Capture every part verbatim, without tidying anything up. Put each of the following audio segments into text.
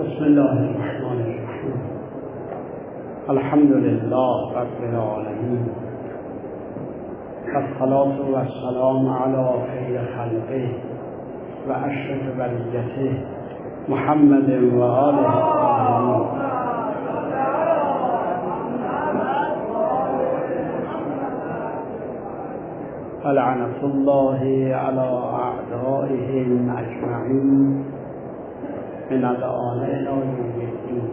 بسم الله الرحمن الرحیم. الحمد لله رب العالمین، الصلاة و السلام علی خیر خلقه و اشرف بریته محمد و آله الطاهرین. لعنة الله علی اعدائهم اجمعین من الآن الی یوم الدین.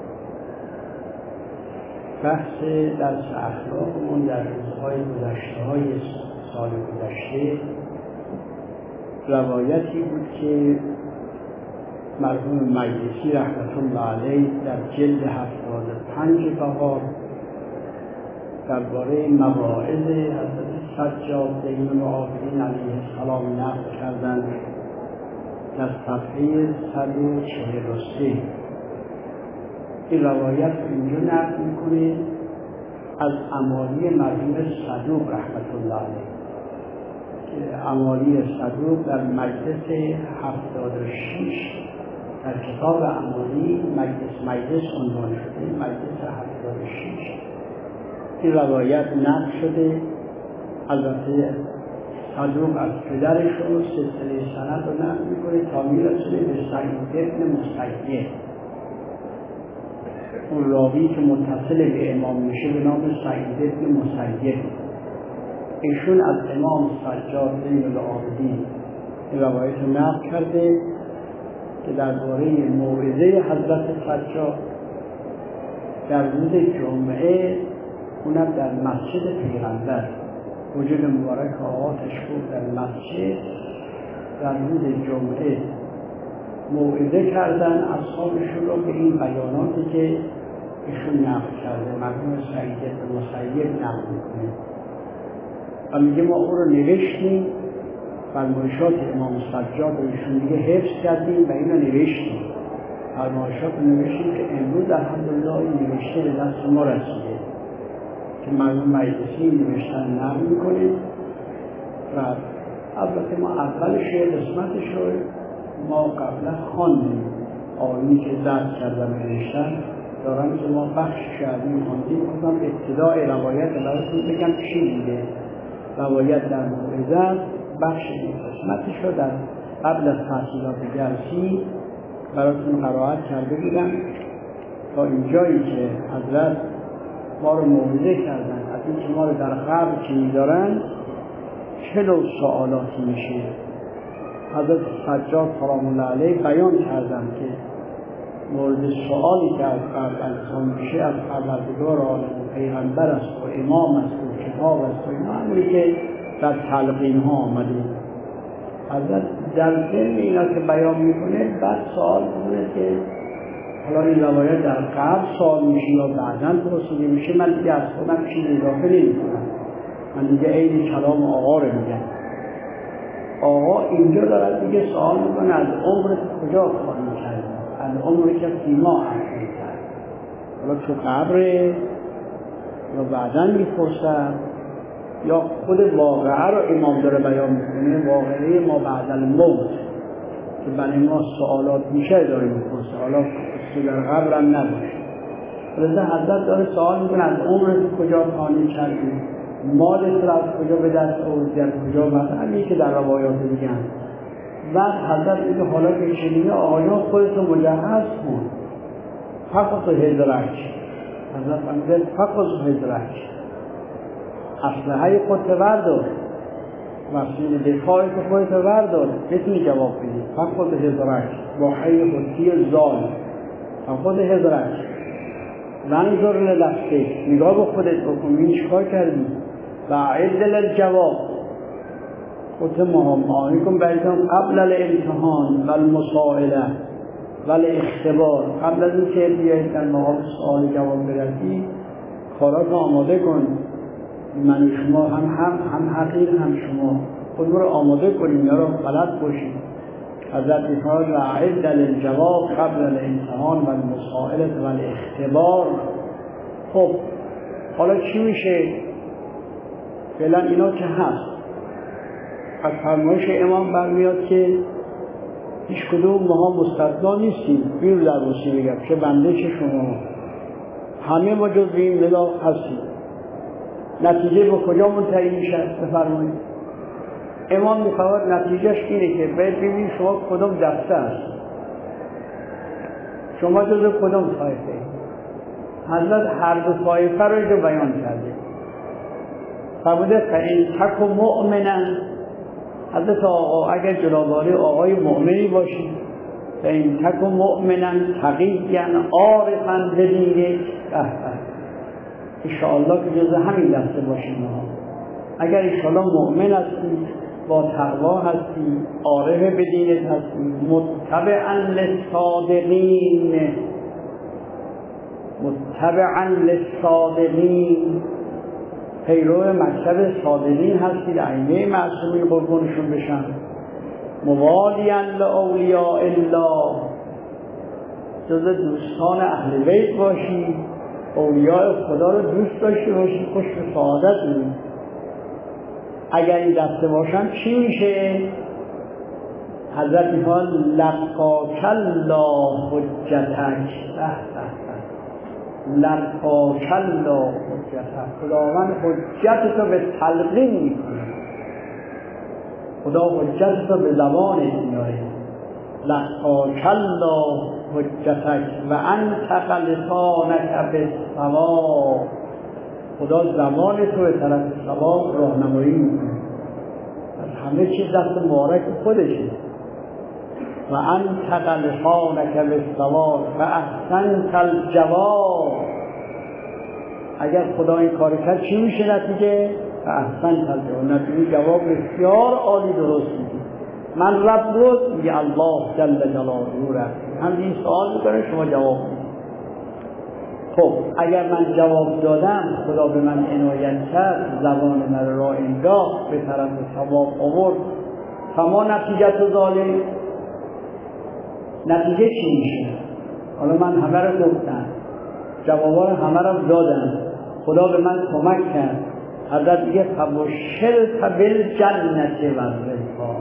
بحث درس اخلاقمون در روزهای گذشته های سال گذشته روایتی بود که مرحوم مجلسی رحمة الله علیه در جلد هفتاد و پنج بهار درباره مواعظ حضرت سجاد زین العابدین علیه السلام نقل کردند در صفحه صد و چهل و سه. این روایت اینجا نقل میکنه از امالی مرحوم صدوق رحمة الله علیه که امالی صدوق در مجلس هفتاد و شش در کتاب امالی مجلس مجلس عنوان شده، مجلس هفتاد و شش این روایت نقل شده. البته صدوق از پدرش رو سلسله سند رو نقل میکنه تا میرسه به سعید بن مسیب. اون راوی که متصل به امام میشه به نام سعید بن مسیب، ایشون از امام سجاد زین العابدین این روایت رو نقل کرده که درباره موعظه حضرت سجاد در روز جمعه، اونم در مسجد پیغمبر، وجود مبارک آقا تشکر در مسجد در روز جمعه موعظه کردن اصحابشون رو به این بیاناتی که ایشون نقل کرده. مرحوم سعید بن مسیب نقل میکنه و میگه ما او رو نوشتیم، فرمایشات امام سجاد رو ایشون دیگه حفظ کردیم و اینو نوشتیم. فرمایشات رو نوشتیم که امروز الحمدلله این نوشته به دست ما رسیده که مرحوم مجلسی نوشتن نقل میکنه. و البته ما اولش قسمتش رو ما قبلا خواندیم، آیه‌ای که درس کردن نوشتن دارم که ما بخش کردیم خواندیم. گفتم ابتدای روایت براتون بگم چی بوده. روایت در موعظه بخش قسمتش رو در قبل از تحصیلات جلسی براتون قرائت کرده بودم تا اینجایی که حضرت ما رو موعظه کردن از این که ما رو در قبر که می‌دارن چلو سوالاتی میشه. حضرت سجاد سلام الله علیه بیان کردن که مورد سوالی که از قبر انسان میشه از پروردگار عالم و پیغمبر است و امام است و کتاب است و اینا، همونی که در تلقین ها آمده. حضرت در ضمن اینا که بیان میکنه بعد سوال میکنه که حالا این روایت در قبر سوال میشه یا بعداً پرسیده میشه. من دیگه از خودم چیزی اضافه نمیکنم، من دیگه عین کلام آقا رو میگم. آقا اینجا دارد دیگه سوال میکنه از عمرت کجا کار میکرد، از عمری که فیما حرف میکرد، حالا تو قبره یا بعداً میپرسن یا خود واقعه رو امام داره بیان میکنه، واقعه ما بعد الموت که برای ما سوالات میشه داره میپرسه، حالا که در قبر هم نباشه. لذا حضرت داره سوال میکنه از عمرت کجا کاری کردی، مالت را از کجا به دست آوردی، از کجا بعد همین که در روایات میگن. بعد حضرت میگه حالا که شنیده آقایان خودتو مجهز کن، فقط و هدرک. حضرت میگه فقط و هدرک، اسلحه خودت وردار، مسئول دفاعی که خودت وردار، بتونی جواب بدی. فقط و هدرک با حی خودی زال، فقط و هدرک رنظر لنفسک، نگاه به خودت بکن این چیکار کردی. و عد للجواب، خودت معامله کن بیدم قبل الامتحان و المسائله و الاختبار. قبل از این که بیایید در مقام سوال جواب برسی کارات آماده کن. من شما هم هم هم حقیر هم شما خود رو آماده کنیم یا رو بلد باشیم. حضرت میفرماید و عد للجواب قبل الامتحان و المسائله و الاختبار. خب حالا چی میشه؟ فعلا اینا که هست. از فرمایش امام برمیاد که هیچ کدوم ما مستثنا نیستیم. بیرو در روسی بگم چه بنده چه شما، همه ما جز به این ملاک هستیم. نتیجه به کجا منتهی میشه؟ بفرمایید. امام میخواد نتیجهش اینه که باید ببینید شما کدوم دسته هست، شما جز کدوم طایفه. حضرت هر دو طایفه رو اینجا بیان کرده. فرموده فإن تک مؤمنا، حضرت آقا اگر جنابعالی آقای مؤمنی باشید، فإن تک مؤمنا تقیا عارفا بدینه، انشاءالله که جز همین دسته باشیم. اگر انشاءالله مؤمن هستید، با تقوا هستید، عارف بدینت هستید، متبعا للصادقین، متبعا للصادقین، پیرو مکتب صادقین هستید، ائمه معصومین قربانشون بشن، موالیا لاولیاء الله، جز دوستان اهل بیت باشید، اولیاء خدا رو دوست داشته باشید، خوش به سعادت می‌بینید. اگر این دسته باشن چی میشه؟ حضرت میفرماید لقاک الله حجتک، لقاک الله حجتک، خداوند حجت تو به تلقین میکنه، خدا حجت تو به زبان میاره. لقاک الله حجتک و انطق لسانک بالصواب، خدا زمان تو به طرف صواب راهنمایی میکنه. از همه چیز دست مبارک خودشه. و انطق لسانک بالصواب و احسنت الجواب، اگر خدا این کار کرد چی میشه نتیجه؟ و احسنت الجواب، نتیجه جواب بسیار عالی درست میگه. من رب رو میگه الله جل جلاله رب، هم این سوال میکنه شما جواب میدید. خب اگر من جواب دادم، خدا به من عنایت کرد، زبان من را انداخت به طرف ثواب آورد، فما نتیجه تو ظالم، نتیجه چی میشه؟ حالا من همه رو گفتم، جوابا رو همه رو دادم، خدا به من کمک کرد. حضرت میگه فبشرت بالجنة والرضوان،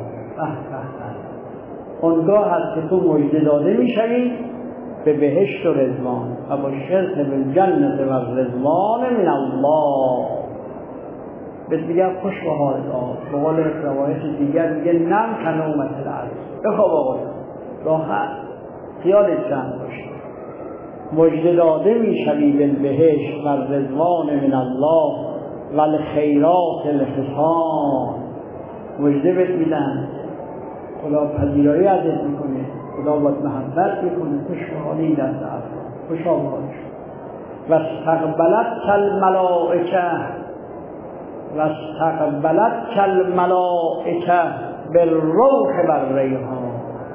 اونگاه هست که تو مژده داده میشوی به بهشت و رضوان. فبشرت بالجنة والرضوان من الله، بهت میگه خوش به حالت آقا. به قول روایت دیگر میگه نم کنومت العرض، بخواب آقا، راحت، خیالت جمع باشه. مژده داده میشوی بالبهشت و رضوان من الله و الخیرات الحسان، مژده بهت میدن، خدا پذیرایی ازت میکنه، خدا باید محبت میکنه، خوش به حالی این دست افراد، خوش آبادش. و استقبلت کالملائکه، و استقبلت کالملائکه بالروح والریحان،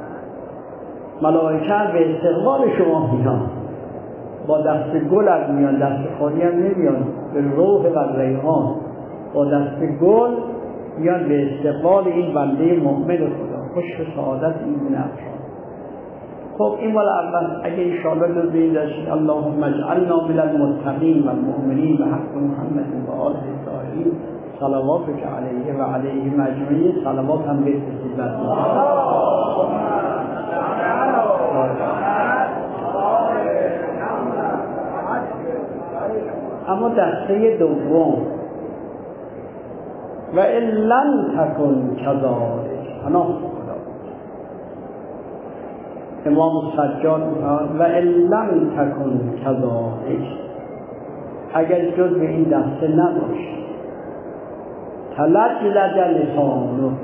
ملائکه به استقبال شما میان، با دست گل از میان، دست خالی هم نمیان، به روح و ریحان، با دست گل میان به استقبال این بنده مؤمن خدا، خوش به سعادت این بنفشان. خب این مال اول. اگه انشاءالله دو بین داشتید اللهم اجعلنا من المتقین و المؤمنین و حق محمد و آله الطاهرین، صلواتک علیه و علیه مجموعی، صلوات هم بفرستید بر اما دسته دوم و ان لم تکن کذالک، پناه خدا، امام سجاد می‌فرماید و ان لم تکن کذالک، اگر جز به این دسته نباشی، تلجلج لسانک،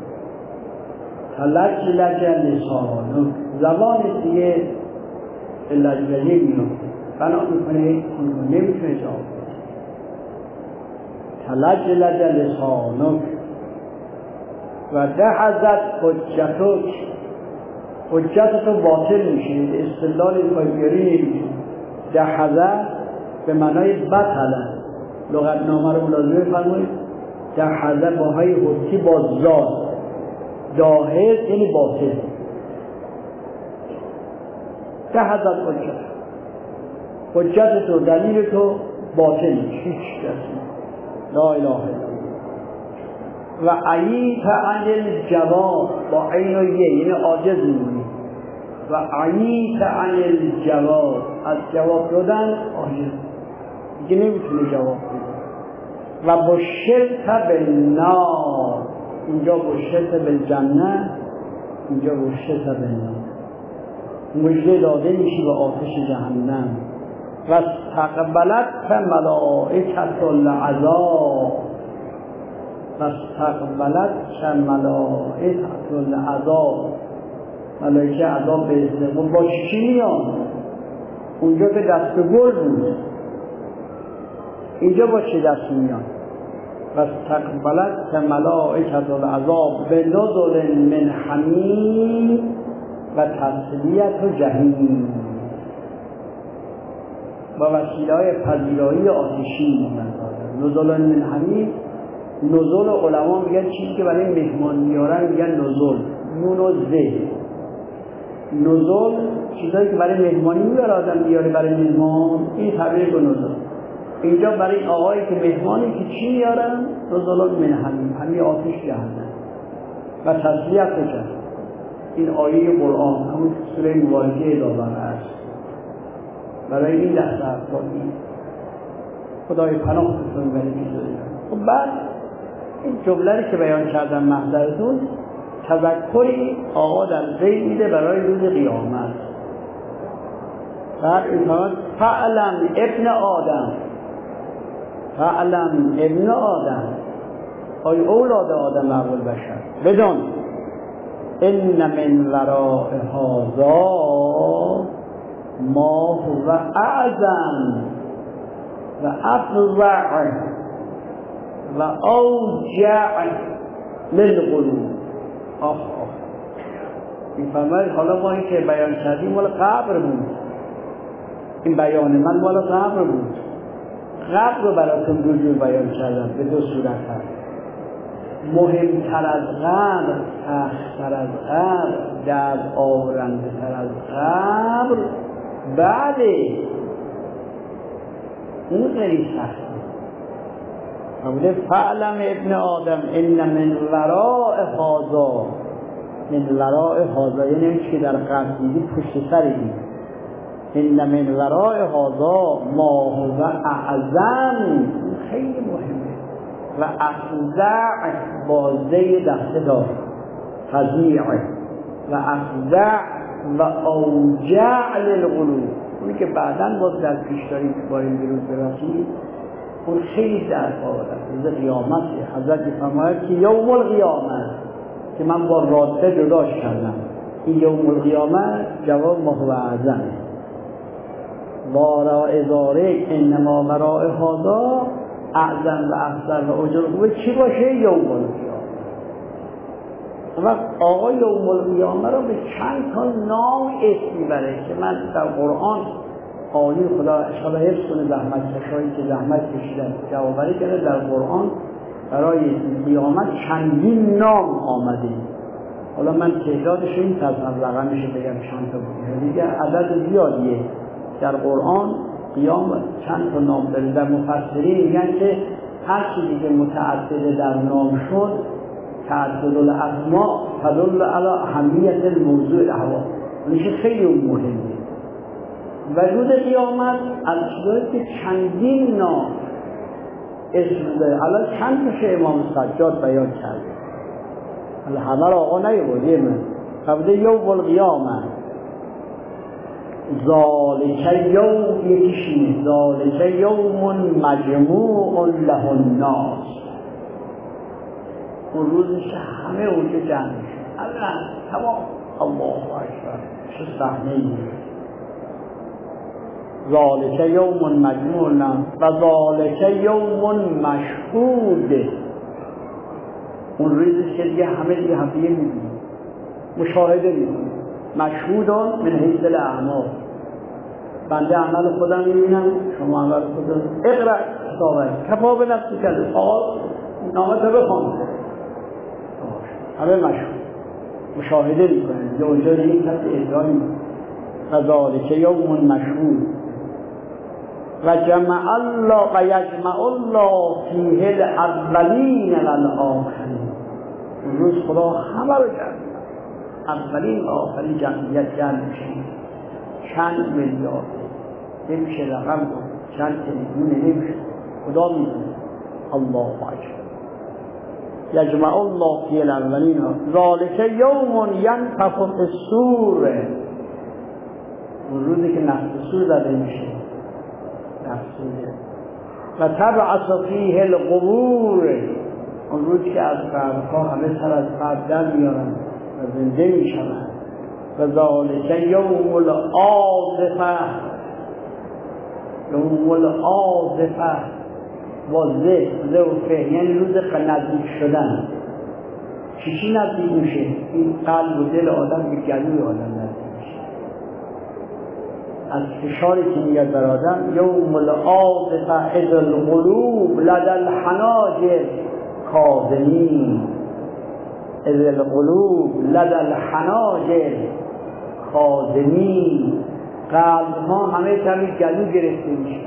تلجلج لسانک، زبان دیگه لجلجه می‌افته، بنا میکنه نمیتونه جواب بده. تلجلج لسانک و دهزت حجتک، حجت تو باطل میشه، استدلال پایگیری نمیشه. دهزت به معنای بطله، لغتنامه رو ملاحظه فرمایید. دهزت با های حجی با ذات، داهز یعنی باطل. دهزت حجت، حجت تو، دلیل تو باطل، هیچ کسی. لا اله الا الله. و عییت عن الجواب با عین و یه یعنی عاجز میمونی و عییت عن الجواب از جواب دادن عاجز دیگه نمیتونه جواب بده و بشرت بالنار اینجا بشرت بالجنه اینجا بشرت بالنار مژده داده میشی به آتش جهنم و استقبلت ملائکة العذاب و استقبلت ملائکة العذاب ملائکه عذاب به استقبال با چی میان؟ اونجا که دست گل بود اینجا با چه دست میان؟ و استقبلت ملائکة العذاب بنزل من حمیم و تسلیت جحیم با وسیله‌های پذیرایی آتشی نزل من حمیم. نزل علما میگن چیزی که برای مهمان میارن میگن نزل نون و زه نزل چیزایی که برای مهمانی میاره آدم میاره برای مهمان این تعبیر به نزل. اینجا برای آقایی که مهمانی که چی میارن نزل من حمیم همین آتش جهنم و تسلیت جهنم. این آیه قرآن همون سوره مبارکه داور است برای این دست افرادی خدای پناه بکنه برای این دنیا. خب بعد این جمله‌ای که بیان کردم محضرتون تذکری آقا در ذهن میده برای روز قیامت. بعد اینطور فعلم ابن آدم فعلم ابن آدم ای اولاد آدم اول بشر بدون ان من وراء هذا ما هو اعظم و افظع و اوجع للقلوب. آخ آخ این فرماید حالا ما این که بیان کردیم مال قبر بود، این بیان من مال قبر بود. قبر رو براتون دو جور بیان کردم به دو صورت هست. مهمتر از قبر، سخت‌تر از قبر، در آورنده تر از قبر بله اون خیلی سخته. همونه فعلم ابن آدم ان من وراء هذا من وراء هذا یعنی اونچه که در قبر دیدی پشت سر این ان من وراء هذا ما هو اعظم خیلی مهمه و افظع بازه دسته دار فظیع و افظع و اوجع للقلوب. اونی که بعداً باز در پیش داریم که باریم بیروز برسیم اون خیلی در آورد روز قیامت. حضرت فرماید که یوم القیامت که من با راده جداش کردم این یوم القیامت جواب ما هو اعظم وراء ذالک انما وراء هذا اعظم و افضل و اجر خوبه چی باشه؟ یوم القیامت. وقت آقا یوم القیامه رو به چند تا نام اسم میبره که من در قرآن آیه خدا اشاره حفظ کنه زحمت کشایی که زحمت کشیدن جوابری کرده در قرآن برای قیامت چندین نام آمده. حالا من تعدادش این تصور رقمش بگم چند تا بود دیگه عدد زیادیه در قرآن قیامت چند تا نام داره. در مفسرین میگن که هر چیزی که متعدد در نام شد تعدد الاسماء تدل علی اهمیت الموضوع الاحوال میشه خیلی مهمه. وجود قیامت از چیزایی که چندین نام اسم داره. الان چند تا امام سجاد بیان کرده الان همه را آقا نیبودی من قبل یوم القیامت ذالک یوم یکیشینه ذالک یوم مجموع له الناس. اون روزش همه اونجا جمع میشه الان تمام الله اکبر چه صحنه ای. ذالک یوم مجموع له و ذالک یوم مشهود. اون روزش که دیگه همه دیگه هم دیگه میبینیم مشاهده میکنیم. مشهودان من حیث الاعمال بنده عمل خودم میبینم شما عمل خودم اقرأ کتابک کفا به نفسی کرده آقا نامت رو بخوان همه مشهود مشاهده میکنیم یا اونجا یک کسی ادرامی و ذالک یوم مشهود و جمع الله و یجمع الله فیه الاولین و الاخرین. اون روز خدا همه رو جمع می‌کنه. اولین آخرین جمعیت جمع میشه، چند میلیارد نمیشه رقم بود، چند تریلیون نمیشه، خدا میدونه. الله اکبر. یجمع الله فی الاولین ذالک یوم ینفخ فی الصور. اون روزی که نفخ صور زده میشه، نفخ صور و تبعث فیه القبور. اون روز که از قبرها همه سر از قبر در میارن و زنده میشن. و ذالک یوم العاصفه. یوم العاصفه با زه زه و فه یعنی روز نزدیک شدن. چی چی نزدیک میشه؟ این قلب و دل آدم به گلوی آدم نزدیک میشه از فشاری که میاد بر آدم. یوم العاصفه اذ القلوب لدى الحناجر کاظمین. اذ القلوب لدى الحناجر کاظمین. قلب ها همه کمی گلو گرفته میشه.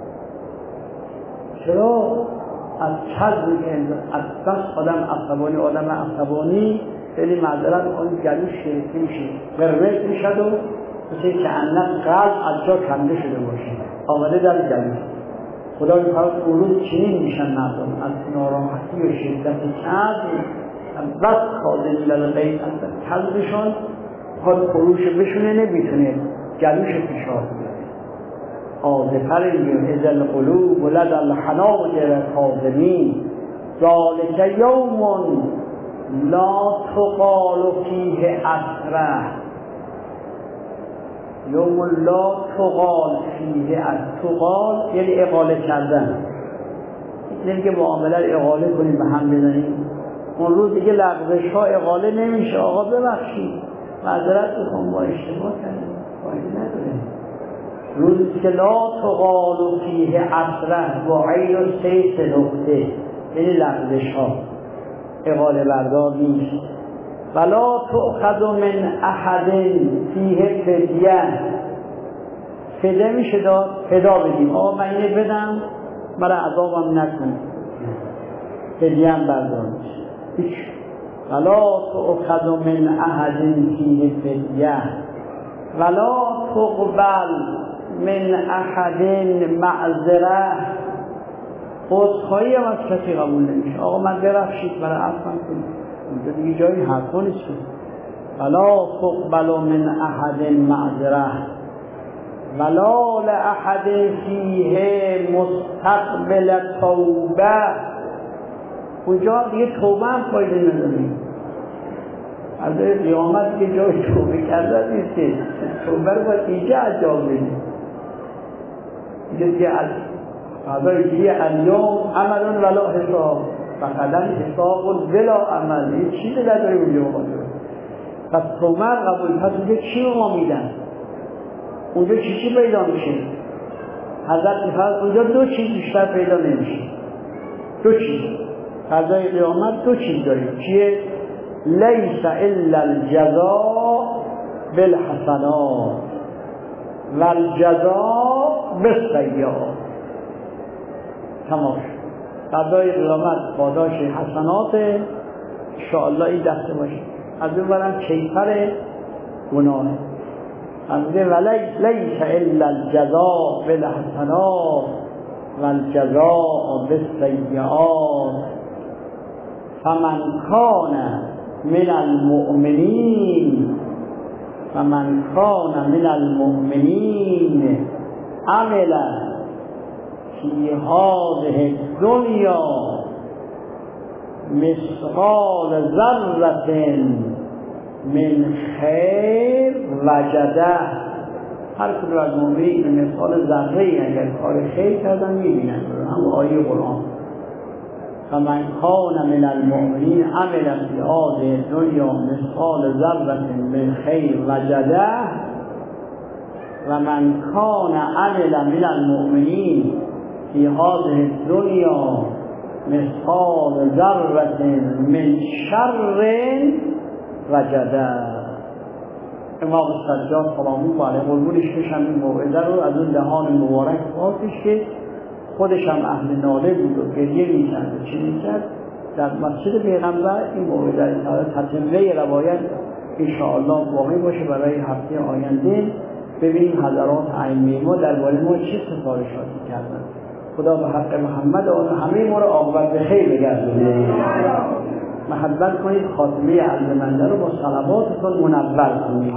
چرا؟ از چزمی که از بس آدم عصبانی آدم عصبانی خیلی معذرت آن گلوش گرفته میشه، قرمز میشد و مثل که انت قلب از جا کنده شده باشه آمده در گلو. خدا می‌خواد اون روز چنین میشن مردم از ناراحتی و شدت چزم از بس کاظمین للغیظ از چزمشون خود خروش بشونه نمیتونه گلوش فشار بده. آذفر اذ القلوب لدى الحناجر کاظمین. ذالک یوم لا تقال فیه اسره. یوم لا تقال فیه اسره. تقال یعنی اقاله کردن، نمیگه معامله اقاله کنیم به هم بزنیم. اون روز دیگه لغزش ها اقاله نمیشه. آقا ببخشید معذرت بخوام با اشتباه کردم، فایده نداره. روزی که لا تقال فیه اسره با عین و سه نقطه یعنی لغزش ها اقاله بردار نیست. ولا تؤخذ من احد فیه فدیه. فدیه میشه داد، فدا بدیم. آقا من اینه بدم مرا عذابم نکن، فدیه هم بردار میشه. هیچ. ولا تؤخذ من احد فیه فدیه ولا تقبل من احد معذره. عذرخواهی هم از کسی قبول نمیشه. آقا من ببخشید برای عفو کنید، اونجا دیگه جایی حرفا نیست. ولا تقبل من احد معذره ولا لاحد فیه مستقبل توبه. اونجا دیگه توبه هم فایده نداره. از قیامت که جای توبه کردن نیست، توبه رو باید اینجا انجام بدیم. اینجا دیگه از فضای دیگه الیوم عملون ولا حساب و قدم حساب و ولا عمل. این چیزی نداره اونجا مقابل. پس توبه قبول. پس اونجا چی رو ما میدن؟ اونجا چی چی پیدا میشه؟ حضرت میفرد اونجا دو چیز بیشتر پیدا نمیشه. دو چیز فضای قیامت دو چیز داریم. چیه؟ لیس الا الجزاء بالحسنات و الجزاء بالسیئات. تمام. فضای قیامت پاداش حسنات انشاءالله این دسته باشه، از اون برم کیفر گناه. همزه ولی لیس الا الجزاء بالحسنات و الجزاء بالسیئات. فمن کان من المؤمنین فمن کان من المؤمنین عمل فی هذه الدنیا مثقال ذره من خیر وجده. هر کدوم از مؤمنین به مثال ذره اگر کار خیر کردن میبینن. هم آیه قرآن فمن کان من المؤمنین عمل فی هذه الدنیا مثقال ذره من خیر وجده و من کان عمل من المؤمنین فی هذه الدنیا مثقال ذره من شر وجده. امام سجاد سلام الله علیه قربونش بشم این موعظه رو از اون دهان مبارک بازش که خودش هم اهل ناله بود و گریه می‌کرد و چی می‌کرد در مسجد پیغمبر این موعظه انشاءالله تتمه روایت انشاءالله واقعی باشه برای هفته آینده. ببینیم حضرات ائمه ما درباره ما چه سفارشاتی کردن. خدا به حق محمد و همه ما رو عاقبت به خیر بگردونه. محبت کنید خاتمه ارجمنده رو با صلواتتون منور کنید.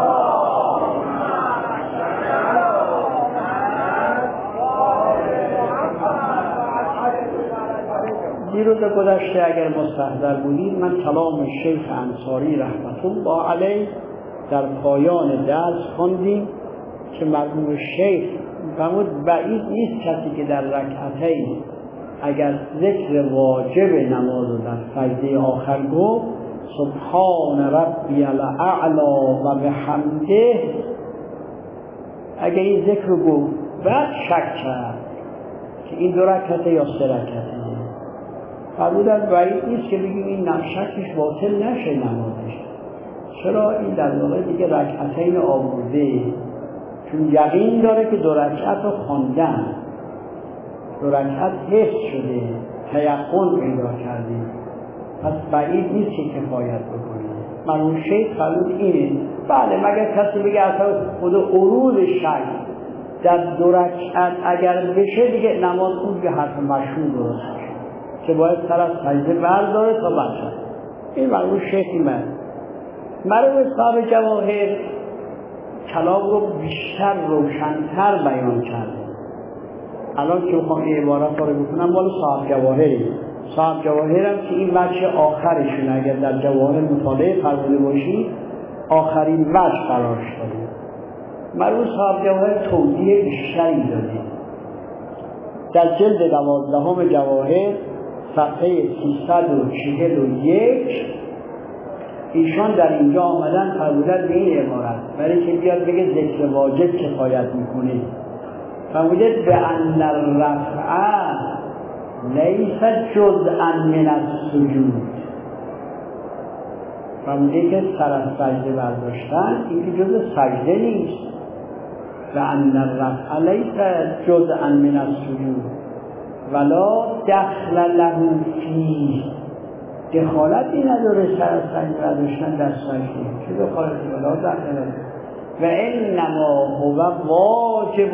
دیروز گذشته اگر مستحضر بودید من کلام شیخ انصاری رحمت الله علیه در پایان درس خواندیم که مرحوم شیخ فرمود بعید نیست کسی که در رکعتین اگر ذکر واجب نماز رو در سجده آخر گفت سبحان ربی الاعلی و بحمده، اگر این ذکر رو گفت بعد شک کرد که این دو رکعته یا سه رکعته، فرمودن بعید نیست که بگیم این شکش باطل نشه نمازش. چرا؟ این در واقع دیگه رکعتین آورده، چون یقین داره که دو رکعت رو خواندن، دو رکعت حفظ شده، تیقن پیدا کرده، پس بعید نیست که کفایت بکنه. مرحوم شیخ فرمود اینه. بله مگر کسی بگه اصلا خود عروض شک در دو رکعت اگر بشه دیگه نماز اون که حرف مشهور درست شد که باید سر از سجده برداره تا برشد. این مرحوم شیخی من مرحوم صاحب جواهر کلام رو بیشتر روشن‌تر بیان کرده. الان که بخوام این عبارت رو بکنم مال صاحب جواهری، صاحب جواهرم که این وجه آخرشون اگر در جواهر مطالعه فرموده باشی آخرین وجه قرار شده. مرحوم صاحب جواهر توضیح بیشتری داده. در جلد دوازدهم جواهر صفحه سیصد و چهل و یک ایشان در اینجا آمدن فرمودن به این عبارت برای که بیاد بگه ذکر واجب کفایت میکنه. فرمودید به ان الرفع لیس جزءا من السجود، فرمودید که سر از سجده برداشتن این که جزء سجده نیست. به ان الرفع لیس جزءا من السجود ولا دخل له فیه، دخالتی نداره سر از سجده برداشتن در سجده، چه دخالتی ولا دخل له و انما هو واجب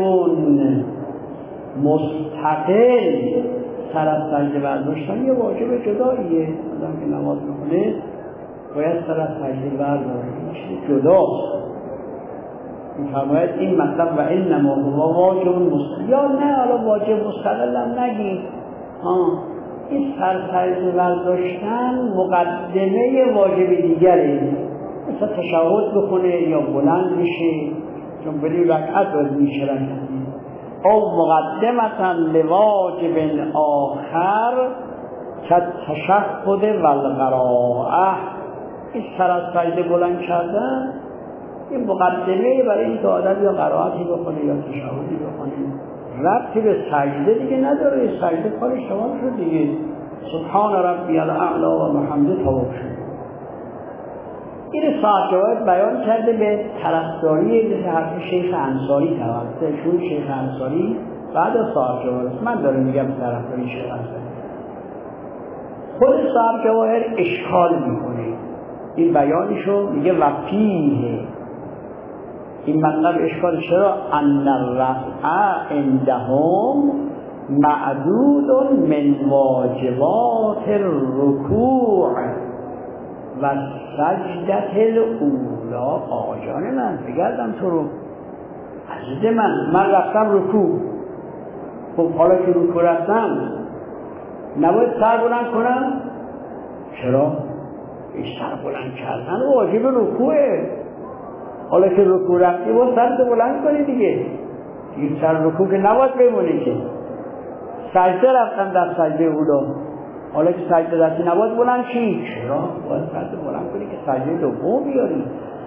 مستقل. سر از سجده برداشتن یه واجب جداییه، آدم که نماز میکنه باید سر از سجده برداره، این چیز جداست. میفرماید این مطلب و انما هو واجب مستقل، یا نه حالا واجب مستقل هم نگید، این سر سجده برداشتن مقدمه واجب دیگره، مثلا تشهد بکنه یا بلند بشه چون بلی رکعت باید میشه رکعتی او مقدمتا لواجب آخر که تشهد و القراءه. این سر از سجده بلند کردن این مقدمه برای این که آدم یا قرائتی بکنه یا تشهدی بکنه، ربطی به سجده دیگه نداره. سجده کارش تمام شد دیگه، سبحان ربی الاعلی و بحمده تمام شد. این صاحب جواهر بیان کرده به طرفداری مثل حرف شیخ انصاری توسط شون شیخ انصاری بعد از صاحب جواهر. من دارم میگم طرفداری شیخ انصاری. خود صاحب جواهر اشکال میکنه این بیانشو، میگه وفیه این مطلب اشکال چرا؟ ان الرفع عندهم معدود من واجبات الرکوع و سجدت الاولا. آجان من بگردم تو رو عزیز من، من رفتم رکوع، خب حالا که رکوع رفتم نباید سر بلند کنم؟ چرا؟ این سر بلند کردن واجب رکوعه. حالا که رکوع رفتی باید سر بلند کنی دیگه، این سر رکوع که نباید بمونی که. سجده رفتم در سجده اولا، حالا که سجده دستی نباید بلند چی؟ چرا؟ باید سجده بلند کنی که سجده دوم بیاری.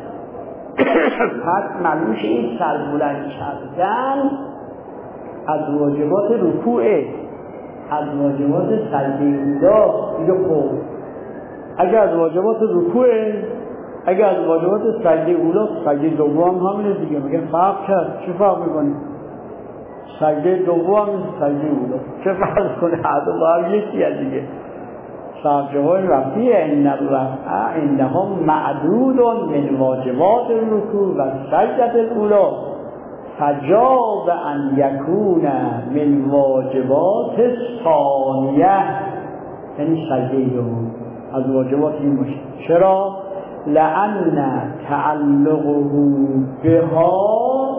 پس معلومش این سر بلند کردن از واجبات رکوعه، از واجبات سجده اولا. دیگه خب اگر از واجبات رکوعه، اگر از واجبات سجده اولا، سجده دوم همینه دیگه. میگه فرق کرد، چه فرق میکنی؟ سجده دوم سجده اولا چه فرق کنه؟ هر دو با هم یکی هست دیگه. صاحب جواب رفتی ان الرفع عندهم معدود من واجبات الرکوع و سجده الاولی فجاب ان یکون من واجبات ثانیه، یعنی سجده دوم از واجبات این باشه. چرا؟ لأن تعلقه بها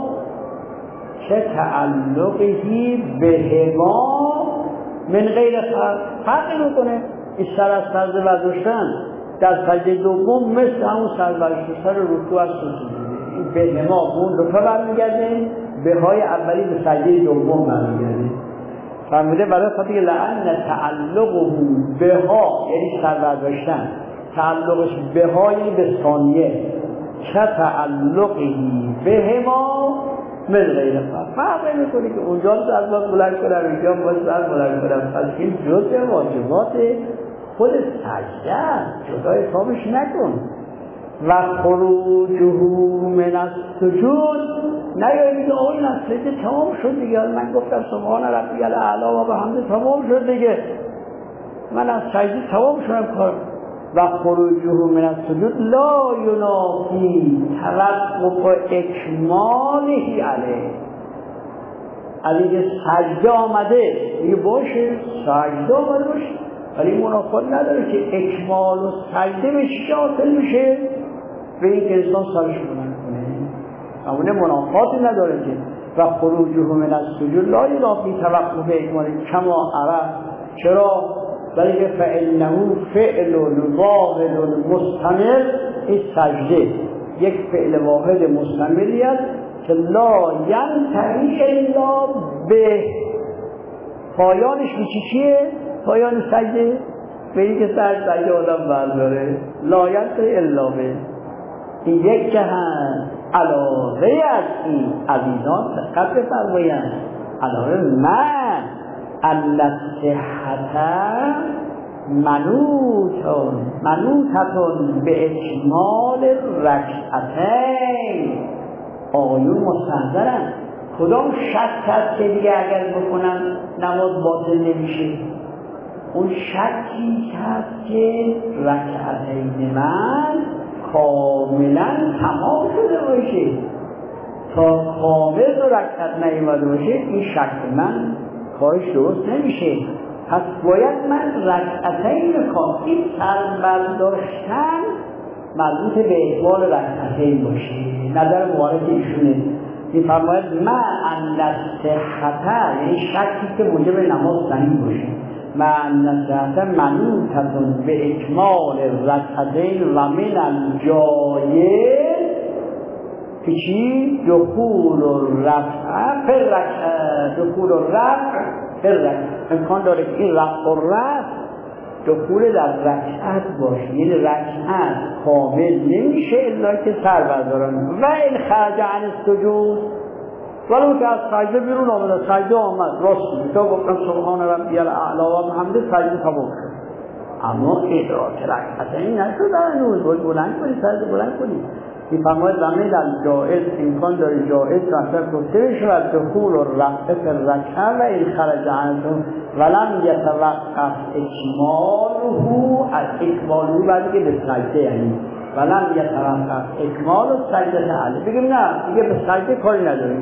که تعلقهی بهما من غیر فرق فرقی میکنه. این سر از سجده برداشتن در سجده دوم مثل همون سر برداشتن سر رکوع از سجده، این بهما اون دو تا برمیگرده، به های اولی به سجده دوم برمیگرده. فرموده برای خاطر لأن تعلقه بها یعنی سر برداشتن تعلقش به های به ثانیه که تعلقی بهما من غیر فرق فرق میکنه که اونجا سر باید بلند کنم اینجا باید سر بلند کنم. پس این جزء واجبات خود سجده جدای حسابش نکن. و خروجه من السجود نه میگه آقا این از سجده تمام شد دیگه، من گفتم سبحان ربی الاعلی و بحمده تمام شد دیگه، من از سجده تمام شدم کار. و خروجه من السجود لا ینافی توقف اکماله علیه. علیه سجده آمده میگه باشه سجده آمده باشه، ولی منافات نداره که اکمال و سجده به چی حاصل میشه؟ به این که انسان سرش بلند کنه، همونه منافاتی نداره که. و خروجه من السجود لا ینافی توقف اکماله کما عرف. چرا؟ ولی که فعلنه فعل واحد مستمر، این سجده یک فعل واحد مستمری است که لا ینتهی الا به پایانش میشه چیه؟ پایان سجده به این که سر سجده آدم برداره لا ینتهی الا به این یک جهن. علاوه از این عزیزان دقت بفرمایند علاوه من ان الصحة منوطة منوطة به اکمال رکعتین. آقایون مستحضرن کدام شک هست که دیگه اگر بکنم نماز باطل نمیشه؟ اون شکی هست که رکعتین من کاملا تمام شده باشه، تا کامل دو رکعت نیامده باشه این شک من کارش درست نمیشه. پس باید من رکعتین کام این سر برداشتن مربوط به اقبال رکعتین باشه. نظر مبارک ایشونه میفرماید ما ان الصحة یعنی شکی که موجب نماز صحیح باشه، ما ان الصحة منوطة به اکمال رکعتین و من الجایز که چی؟ دخول الرفع پر رکعت دخول الرفع پر رکعت امکان داره که این رفع و رفع دخول در رکعت باشه، یعنی رکعت کامل نمیشه الا که سر بردارن. و این خرج عن السجود ولو که از سجده بیرون آمده، سجده آمد راست تا گفتم سبحان ربی الاعلی و بحمده سجده تمام شد، اما ادراک رکعت این نشد هنوز باید بلند کنی سجده بلند کنی. میفرماید زمین در جائز امکان داره جائز رفتر گفته بشود دخول و رفع پر رکعه و این خرج عنه ولم یتوقف اکماله از اکماله بعد که به سجده، یعنی ولم یتوقف اکمال و سجده تعالی بگیم نه دیگه به سجده کاری نداریم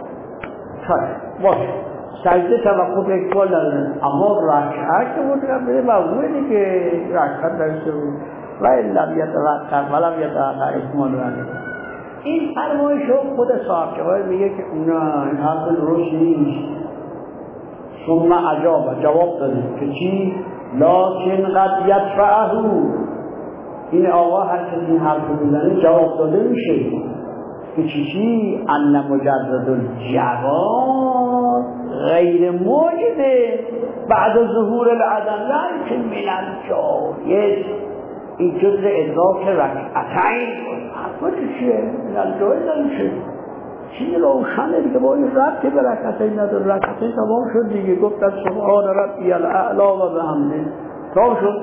باشه سجده توقف اکمال نداریم، اما رکعه که مطلب بده موضوعه دیگه رکعه درسته بود و این لم یتوقف ولم یتوقف اکمال رو نداریم. این فرمایش رو خود صاحب جواب میگه که نه این حرف درست نیست. ثم عجاب جواب داده که چی؟ لکن قد یدفعه، این آقا هر کسی این حرف رو میزنه جواب داده میشه که چی چی؟ ان مجرد الجواب غیر موجده بعد ظهور العدم لا یمکن من الجایز. این جزء ادراک رکعتین حرفا چیه؟ من الجایز نمیشه چیزی روشنه دیگه، با این ربطی به رکعتین نداره، رکعتین تمام شد دیگه، گفتن سبحان ربی الاعلی و بحمده تمام شد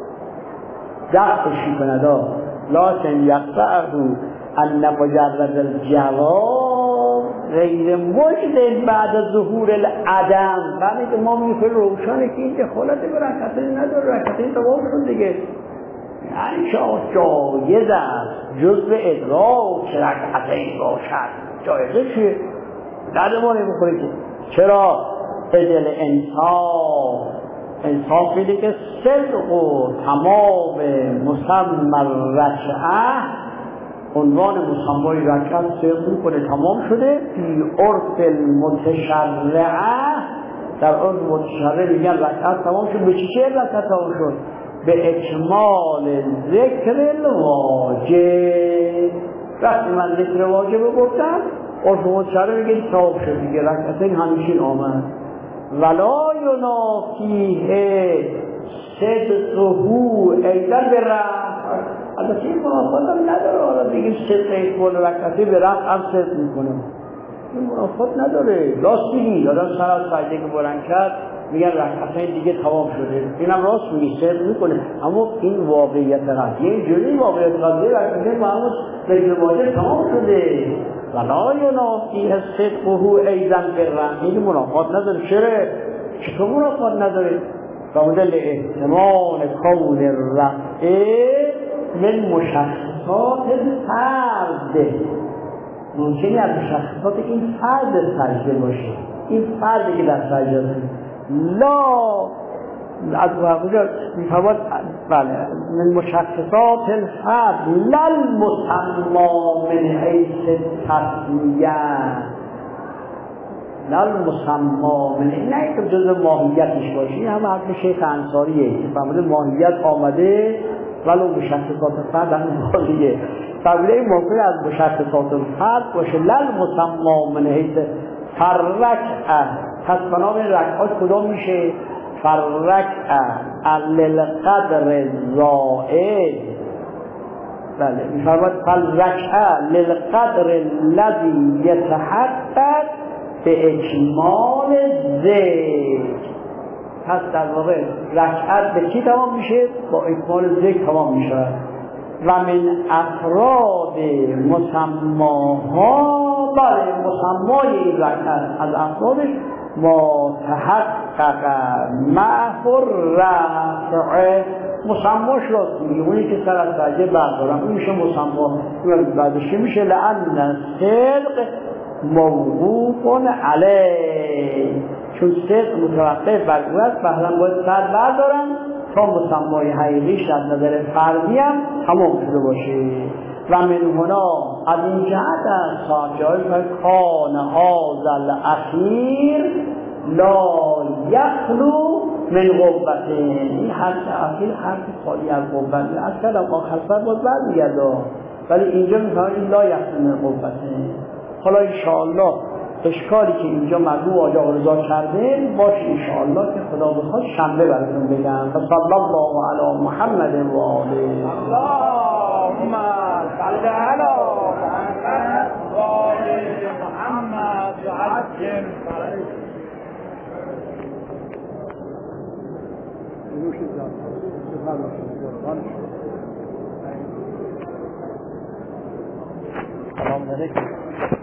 دفعشی کندا. لکن یقطعه ان مجرد الجواب غیر مجد بعد ظهور العدم. ولی که ما میگیم روشنه که این دخالت به رکعتین نداره، رکعتین تمام شد دیگه. یعنی شما جایز است جزء ادراک رکعتین باشد. جایزه چیه؟ درد ما نمیخوره که. چرا؟ اجل انصاف انصاف بیده که صدق و تمام مسمى رکعه، عنوان مسمای رکعت صدق میکنه تمام شده. فی عرف المتشرعه، در عرف متشرع میگن رکعت تمام شد. به چی چه رکعت تمام شد؟ به اکمال ذکر الواجب. وقتی من ذکر واجب رو گفتم عرف متشرع میگه تمام شد دیگه، رکعتین همیشین آمد. ولا ینافیه صدقه ایضا برفع. البته این منافات هم نداره. حالا دیگه صدق اکمال رکعتی به رفع هم صدق میکنه، این منافات نداره. راست میگی آدم سر از سجده که بلند کرد میگن رکعتین دیگه تمام شده، اینم راست میگی صدق میکنه. اما این واقعیت قضیه اینجوری واقعیت قضیه رکعتین با همون ذکر واجب تمام شده. ولا ینافیه صدقه ایضا برفع. این منافات نداره. چرا؟ چطور منافات نداره؟ با مدل احتمال کون الرفع من مشخصات فرد. ممکنه از مشخصات این فرد سجده باشه، این فردی که در سجده است. لا از واقعا میفهمد بله من مشخصات الفرد لل مسمى من حیث تسمیه، لل مسمى من نه که جزء ماهیتش باشه. این هم حرف شیخ انصاریه که فرموده ماهیت آمده ولو مشخصات فرد هم باشه. فرموده این ممکن از مشخصات فرد باشه. لل مسمى من حیث فررکعه. پس بنام رکعات کدام میشه؟ فررکعه للقدر زائد. بله میفرماد فررکعه للقدر الذی یتحقق به اکمال ذکر. پس در واقع رکعت به چی تمام میشه؟ با اکمال ذکر تمام میشه. و من افراد مسماها، بله مسمای این رکعت از افرادش ما تحقق معه الرفع. مسماش راست میگه، اونی که سر از سجده بردارم اون میشه مسما. بعدش میشه لأن صدق موقوف علیه، چون صدق متوقف بر او است. مثلا باید سر بردارم تا مسمای حقیقیش از نظر فردی هم تمام شده باشه. و من هنا از این جهت است ساجای کان هذا الاخیر لا یخلو من قوته. این حرف اخیر حرف خالی از قوته است. اصلا آخر سر باید برمیگرده، ولی اینجا میفهمه این لا یخلو من قوته. حالا انشاءالله اشکالی که اینجا مرحوم آقا رضا کرده باشه انشاءالله که خدا بخواد شنبه براتون بگم. صلی الله علی محمد و آله. اللهم صل علی محمد و آل محمد و عجل فرجهم. سلام علیکم.